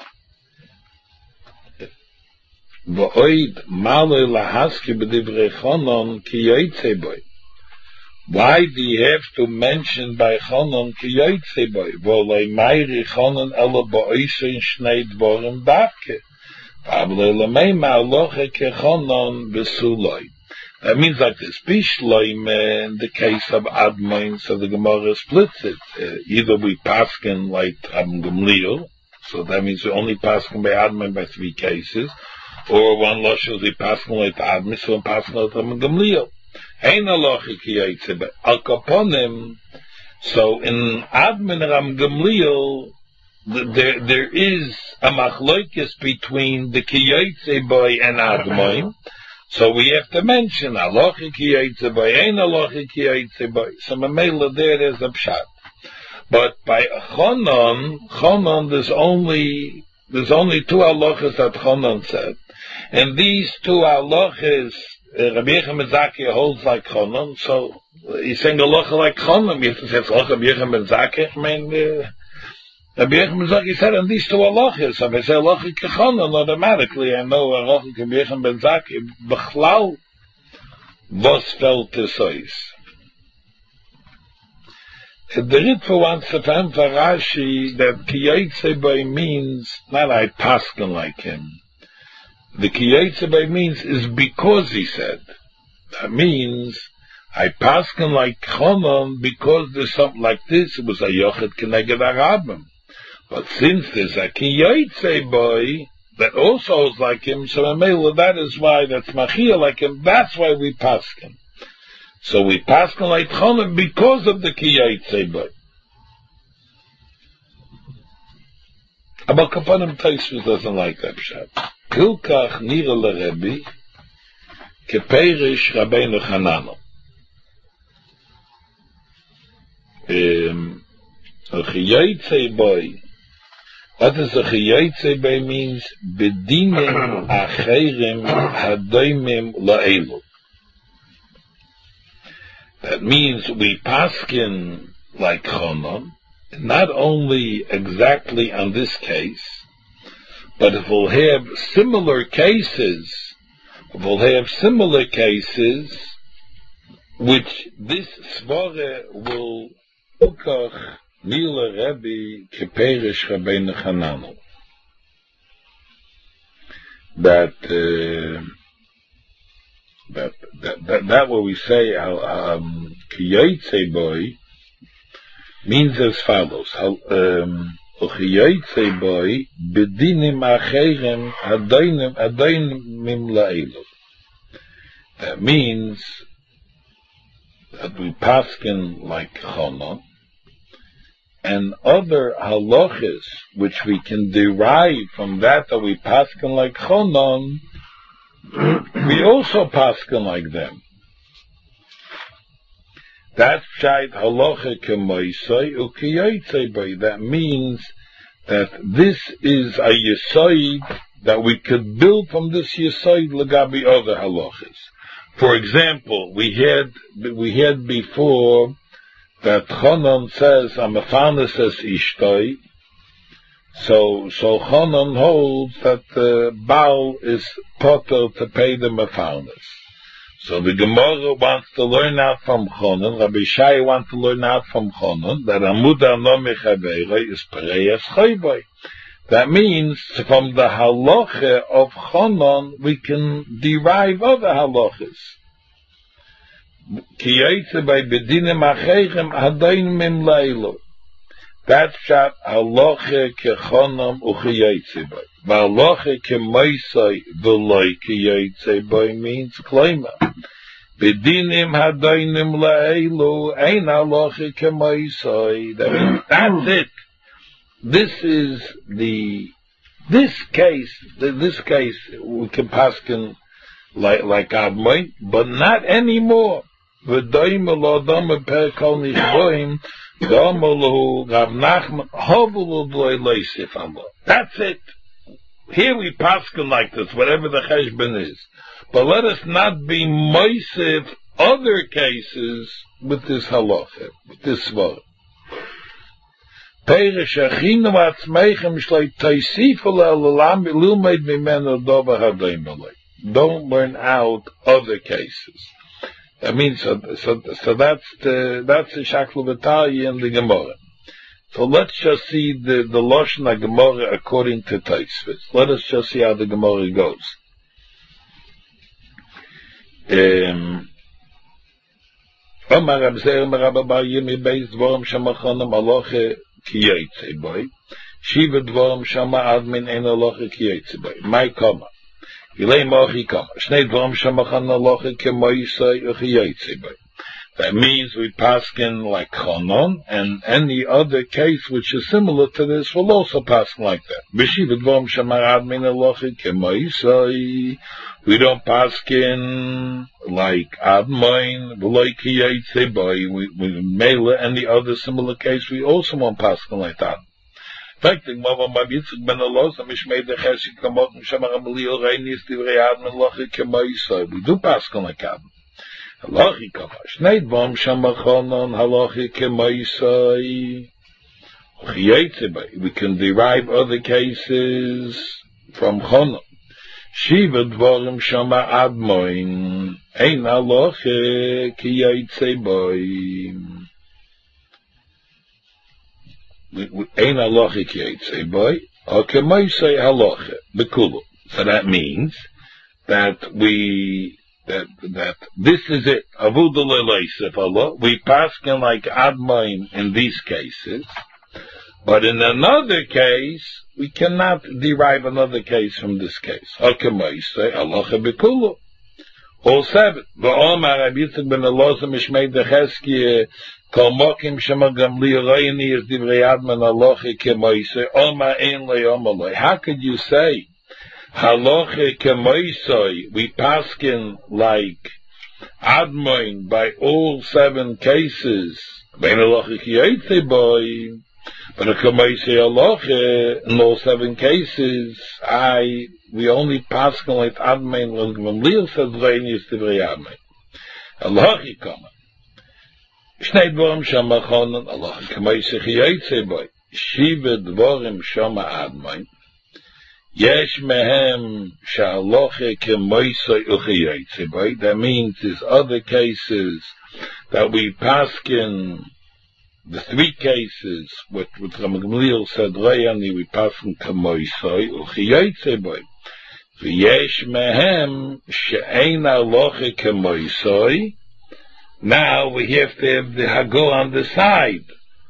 Speaker 1: V'oid Malei Lahaski b'divrei Chonon Ki Yotzei Bo. Why do you have to mention by Chonon Ki Yotzei Bo? V'olei Meiri Chonon ela ba'oishin shnei dvorim davke. V'avlei lemei ma'aloche ke Chonon v'suloi. That means like this. Bishloim, in the case of Admain, so the Gemara splits it. Either we paskin like Rabbi Gamliel, so that means we only paskin by Admain by 3 cases, or one lashon we paskin like Admain, so we paskin like Rabbi Gamliel. Ein halacha ki yotzei bo. Al kaponim, so in Admain and Rabbi Gamliel, there is a machlokes between the ki yotzei bo and Admain. So we have to mention halacha ki yotzei bo, ein halacha ki yotzei bo. So mamela there's a pshat. But by Chonon, there's only 2 halachas that Chonon said, and these 2 halachas, Rabbi Yochanan ben Zakkai holds like Chonon. So he's saying halacha like Chonon. You have to say Rabbi Yochanan ben Zakkai. I mean, Rabbi Yochanan ben Zakkai said in these 2 halachas. So if I say halacha ki Chonon, automatically I know halacha ki Rabbi Yochanan ben Zakkai. B'chlal was felt to sois. The Ritva wants to find for Rashi that ki yotzei bo means not I paskin like him. The ki yotzei bo means is because he said. That means I paskin like Chonon because there's something like this. It was a yochet keneged Arabim. But since there's a ki yotzei bo that also is like him, so that is why that's machia like him. That's why we paskin. So we paskin like Chonon because of the ki yotzei bo. But Kapanim Taisvus doesn't like that pshat. Kilkach nira leRebbi keperish Rabbeinu Chananel. A ki yotzei bo. What does a ki yotzei bo means? Bedinim acherim hadoimim la'elu. That means we paskin like Chonon, not only exactly on this case, but if we'll have similar cases, which this svara will ukach Mila Rebbe Keperish Rabbeinu Hananel. That what we say Kiyotze boy means as follows. Kiyotze boy bedinim acherem adainim la'elu. That means that we paskin like Chonon, and other halachas which we can derive from that we paskin like Chonon, we also paskin like them. That's pshat halacha kemoisai ukiyotze boy. That means that this is a yesod that we could build from this yesod legabi other halachas. For example, we had before that Chonon says Amafanis says Ishtoi. So Chonon holds that the Baal is potter to pay the Mafanis. So the Gemara wants to learn out from Chonon, Rabbi Shai wants to learn out from Chonon, that Amuda no mechaveira is Pereyas Chayboy. That means from the halacha of Chonon we can derive other halachas. Kiyotze by bedinim acheichem hadainim leilu. That's pshat halacha kechonom ukiyotze by. Halacha kemoisai v'loi kiyotze by means klema. Bedinim hadainim leilu ein halacha kemoisai. That's it. This case we can paskin like Admai, but not anymore. V'doim l'odam per kol nishboim, d'amalu Rav Nachman hovelu d'loi leisif Allah. That's it. Here we paskin like this, whatever the cheshbon is. But let us not be moisif other cases with this halacha, with this svara. Perish achinu atzmeichem shlei taisifu l'ilmeid mimenu dover hadoim alei. Don't learn out other cases. That means so that's the Shaklu V'Tali and the Gemara. So let's just see the Lashon HaGemara according to Tosfos. Let us just see how the Gemara goes. Omar Rab Zeir Merabba Bar Yimi Beis Dvorim Shama Chonom Aloche Kiyotze Boy Shiva Dvorim Shama Admin Ein Aloche Kiyotze Boy. My comma. That means we paskin like Chonon, and any other case which is similar to this will also paskin like that. We don't paskin like Admoin, we Mela, any other similar case we also won't paskin like that. We do paskin like Adam. Halachi kama. Shnei dvom shama Chonon halachi kemaisai. We can derive other cases from Chonon. Shiva dvorim shama admoin. Ein halachi kiyaitze boy. Ein halachi kiyaitze boy. Or kemaisai halachi. Bekulu. So that means that that this is it. Avuda le'leisef Allah. We paskin like Admoin in these cases, but in another case we cannot derive another case from this case. Hakemaisei Allah bekulu. All seven. V'omar Rabbi Yitzchak ben Elazar mishmei decheskia kol mokim shema gamli rayni is divrei Admon Allah kemaisei Omar ein le'omalei. How could you say halacha kemoisoi, we paskin like Admoin by all seven cases. Ben halacha kiyotze boy, but a kemoisoi halacha in all seven cases, we only paskin like Admoin when Gamliel says rein is divrei Admoin. Halacha kama. Shnei dvorim shama Chonon, halacha kemoisoi kiyotze boy. Shiva dvorim shama Admoin. Yesh mehem sha'aloche kemoisoi uchiyotze boy. That means there's other cases that we paskin, the three cases, what Rabbi Gamliel said, Rayani, we paskin kemoisoi uchiyotze boy. Yesh mehem she'ein aloche kemoisoi. Now we have to have the hagul on the side.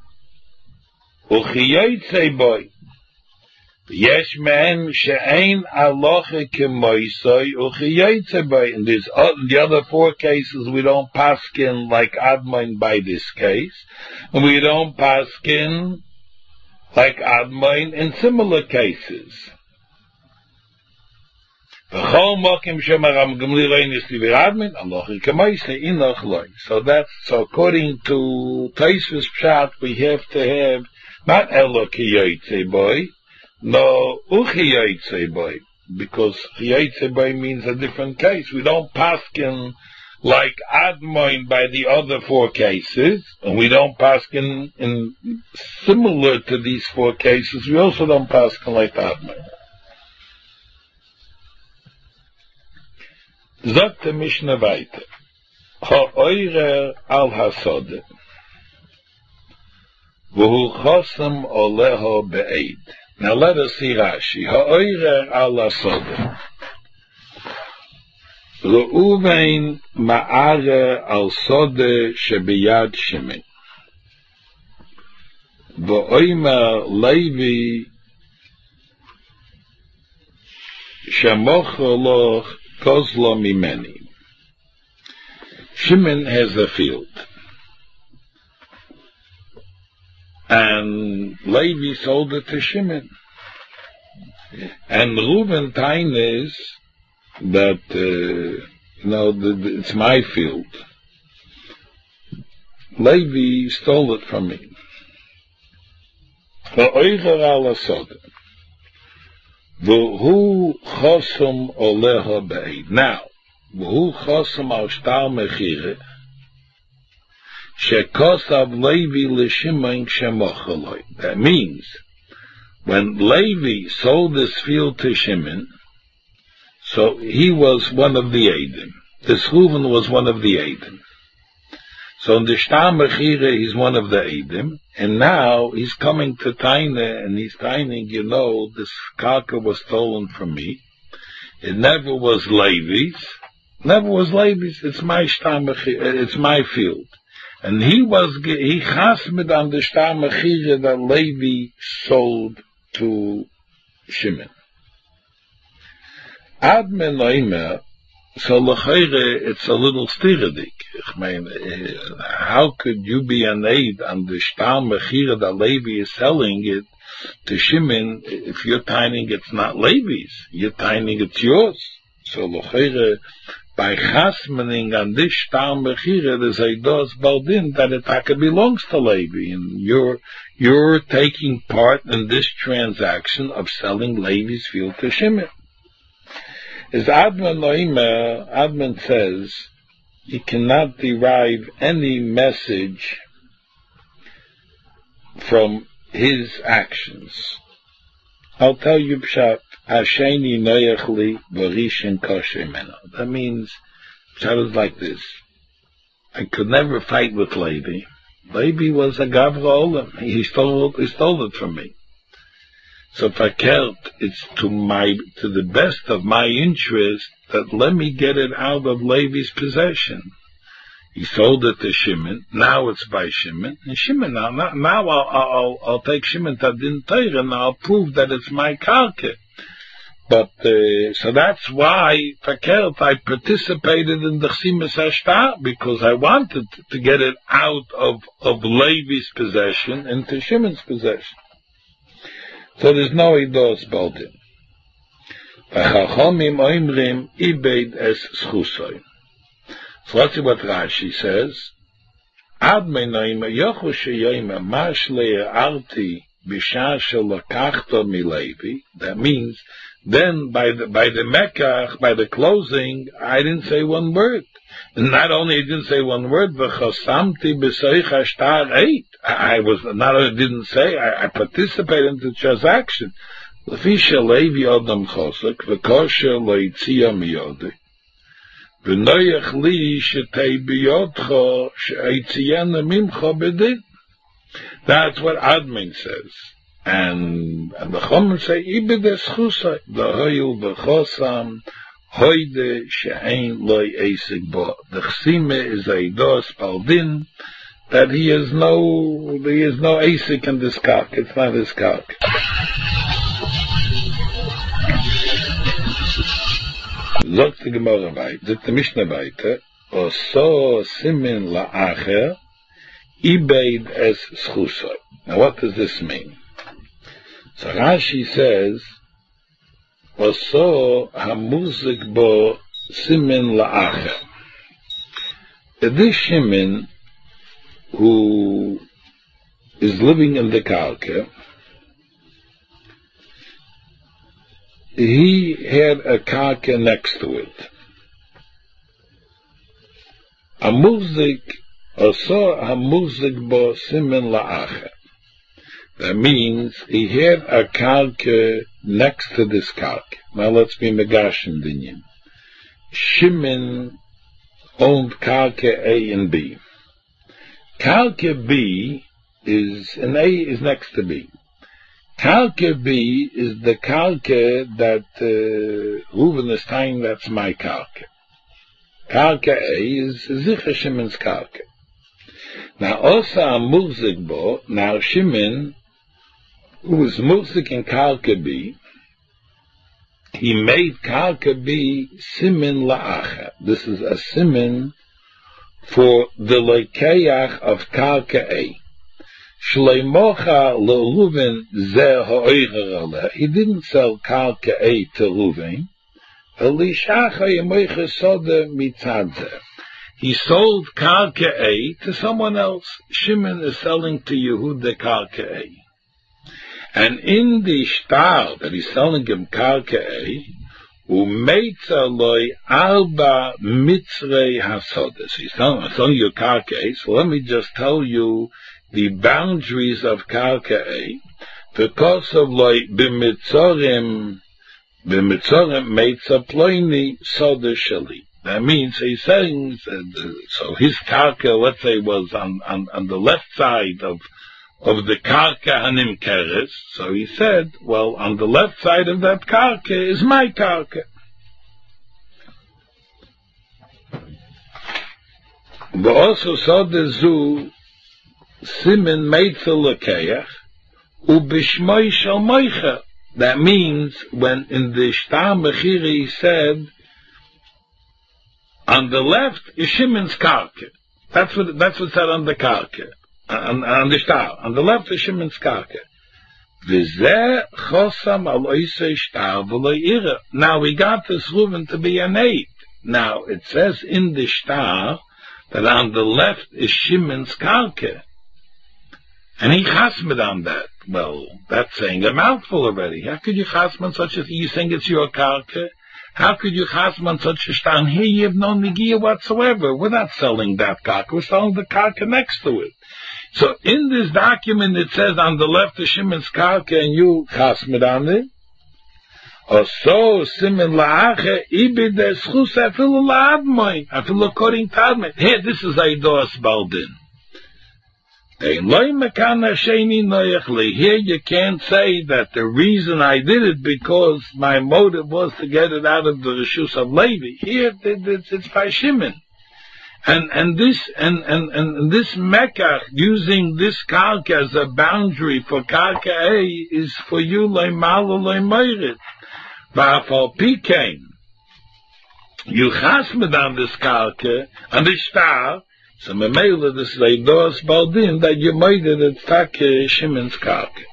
Speaker 1: Uchiyotze boy. Yesh mehem she'ein aloche kemoisoi uchiyotze boy. In the other four cases, we don't paskin like Admon by this case, and we don't paskin like Admon in similar cases. So according to Taisvus Pshat, we have to have not Elo Kiyotze boy, no Uchiyotze boy, because Chiyotze boy means a different case. We don't paskin like Admoin by the other four cases, and we don't paskin in similar to these four cases. We also don't paskin like Admoin. Sagt der Mishnah weiter. Ha'oirer al hasode. V'hu chosem oleho be'eid. Now let us see Rashi. Ha'oirer al hasode. Reuven ma'are al sode shebiyad Shimon. V'oimer Levi shemocho loch Kozlo mimeni. Shimon has a field, and Levi sold it to Shimon. And Reuven time is that it's my field. Levi stole it from me. V'hu chosum oleha be'ed. Now, v'hu chosum al shtar mechire, shekosav Levi l'shimon shemochaloi. That means, when Levi sold this field to Shimon, so he was one of the Eidim. This Reuven was one of the Eidim. So in the shtar mechire, he's one of the Eidim. And now he's coming to Taina, and he's taining, this karka was stolen from me. It never was Levi's. It's my it's my field. And he chasmed on the shtar mechira that Levi sold to Shimon. Ad menoimer, so l'chayre, it's a little stiradik. How could you be an aid on the shtar mechira that Levi is selling it to Shimon if you're taining it's not Levi's? You're taining it's yours. So l'chayre, by chasmening on this shtar mechira, there's a dos baldin that it belongs to Levi, and you're taking part in this transaction of selling Levi's field to Shimon. As Admon says, you cannot derive any message from his actions. I'll tell you Pshat, Hasheni noyachli v'rishin kosher meno. That means, Pshat is like this. I could never fight with Levi. Levi was a Gavra Olam. He stole it from me. So fakert, it's to the best of my interest that let me get it out of Levi's possession. He sold it to Shimon. Now it's by Shimon. And Shimon, now I'll take Shimon Tadin Teir and I'll prove that it's my karka. But, so that's why, fakert, I participated in the Chsimus Hashtar, because I wanted to get it out of Levi's possession into Shimon's possession. So there's no idos baldim. V'chachomim oimrim ibeid es schusoi. So let's see what Rashi says. Ad meinoim yochu sheyoim mash le'arti b'shah shelakachto milevi. That means, then by the mekach, by the closing, I didn't say one word. And not only I didn't say one word, v'chasamti b'soich hashtar eit. I didn't say, I participated in the transaction.
Speaker 2: לפי שלוי אדם חוסק, וכושר לא יציע מיודי, ונויח לי שתי ביודך, שהיציאנה ממך בדין. That's what Admin says. And the Chomim say, Ibedes chusay, v'hoyul b'chosam, hoide she'ein loy esig bo. The chsime is a dos paldin, that he is no esig in this kak. It's not his kak. Zog the Gemara weiter, zog the Mishnah weiter, oso simin la'acher, ibeid es schusay. Now what does this mean? So Rashi says, oso hamuzik bo simin la'acher. This Shimon, who is living in the Karka, he had a Karka next to it. Hamuzik, oso hamuzik bo simin la'acher. That means he had a Karka next to this Karka. Now let's be Megashim Dinyan. Shimon owned Karka A and B. Karka B is, and A is next to B. Karka B is the Karka that Reuven is saying that's my Karka. Karka A is Zicha Shimon's Karka. Now also Muzik Bo, now Shimon, who was Muzik in Karka B, he made Karka B Simin La'acha. This is a Simin for the Lekeach of Karka A. Shleimocha leReuven zeh ha'oicher aleh. He didn't sell Karka A to Reuven. Elishacha yemoicha soda mitzadze. He sold Karka A to someone else. Shimon is selling to Yehuda Karka A. And in the shtar that he's selling him Karka A, umeitza loy arba mitzrei hasodas. He's selling you Karka A, so let me just tell you the boundaries of Karka A. Because of loy b'mitzorim meitza ploini soda shali. That means he's saying, so his Karka, let's say, was on the left side of the Karka Hanim Keres. So he said, well, on the left side of that Karka is my Karka. But also saw the Zu Simin Meitzel Lekeach Ubishmoi Shal Moicha. That means when in the Shtar Mechira he said, on the left is Shimon's Karka. That's what said on the Karka. On the Shtar. On the left is Shimon's Karka. V'zeh chosam al oisei shtar v'lo ira. Now we got this Reuven to be an 8. Now it says in the Shtar that on the left is Shimon's Karka. And he chasmed on that. Well, that's saying a mouthful already. How could you chasm on such a thing? You think it's your Karka? How could you chasm on such a shtar? And here you have no negiah whatsoever. We're not selling that Karka. We're selling the Karka next to it. So in this document it says on the left is Shimon's Karka and you chasmed on it. Also, Simin la'ache, ibid eschus afilu la'admoi, afilu according to Admoi. Here, this is Eidos Baldin. Here you can't say that the reason I did it because my motive was to get it out of the Rishus of Levi. Here, it's by Shimon. And this Mekach, using this Karka as a boundary for Karka A, is for you, Leimalu Leimeirit. Va'afal Pikein. You chasmed on this Karka, on this Shtar, so Memela, this is Eidos Baldin, that you made it at Shimon's Karka.